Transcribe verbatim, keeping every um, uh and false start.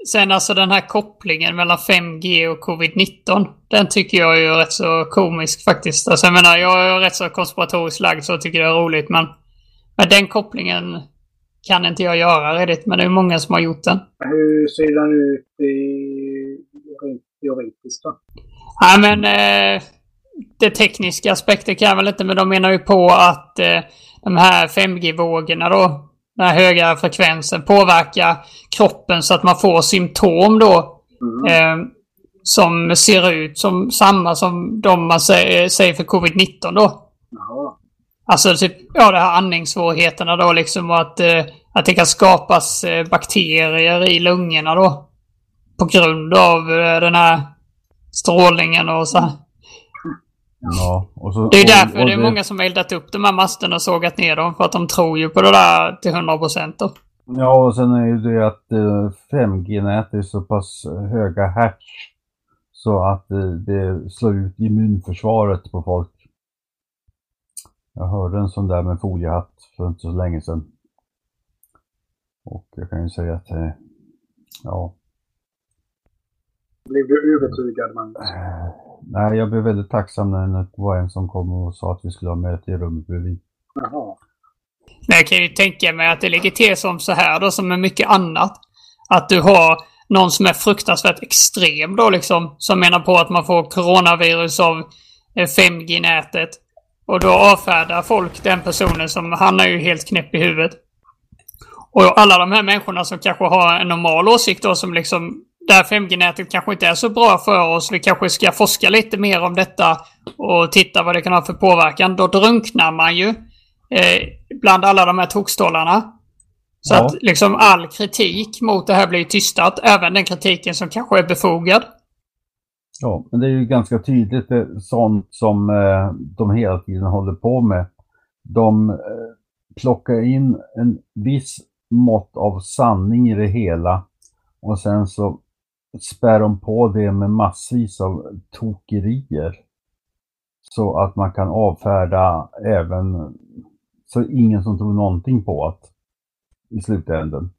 sen alltså den här kopplingen mellan fem G och covid nitton, den tycker jag är rätt så komisk faktiskt. Alltså jag menar, jag är rätt så konspiratoriskt lagd så jag tycker det är roligt, men, men den kopplingen kan inte jag göra redigt, men det är många som har gjort den. Hur ser den ut i teoretiskt då? Ja, men eh, det tekniska aspekter kan jag väl inte, men de menar ju på att eh, de här fem G-vågorna då, den här höga frekvensen påverkar kroppen så att man får symptom då mm. eh, som ser ut som samma som de man säger, säger för covid nitton då. Jaha. Alltså typ, ja, det här andningssvårigheterna då liksom, och att, eh, att det kan skapas eh, bakterier i lungorna då på grund av eh, den här strålningen och så. Ja, och så, det är därför och, och det är det... många som har eldat upp de här masterna och sågat ner dem, för att de tror ju på det där till hundra procent då. Ja, och sen är ju det att eh, fem G-nät är så pass höga hertz så att eh, det slår ut immunförsvaret på folk. Jag hörde en sån där med foliehatt för inte så länge sedan. Och jag kan ju säga att eh, ja. Blev du övertygad, man? Eh, nej, jag blev väldigt tacksam när det var en som kom och sa att vi skulle ha möte i rummet bredvid. Jaha. Men jag kan ju tänka mig att det ligger till som så här då, som är mycket annat. Att du har någon som är fruktansvärt extrem då liksom, som menar på att man får coronavirus av fem G-nätet. Och då avfärdar folk den personen som, han är ju helt knäpp i huvudet. Och alla de här människorna som kanske har en normal åsikt då, som liksom, det här fem G-nätet kanske inte är så bra för oss, vi kanske ska forska lite mer om detta och titta vad det kan ha för påverkan. Då drunknar man ju eh, bland alla de här tokstollarna. Så ja. Att liksom all kritik mot det här blir tystat, även den kritiken som kanske är befogad. Ja, men det är ju ganska tydligt det, sånt som eh, de hela tiden håller på med. De eh, plockar in en viss mått av sanning i det hela och sen så spär de på det med massvis av tokerier så att man kan avfärda även så ingen som tror någonting på att i slutändan.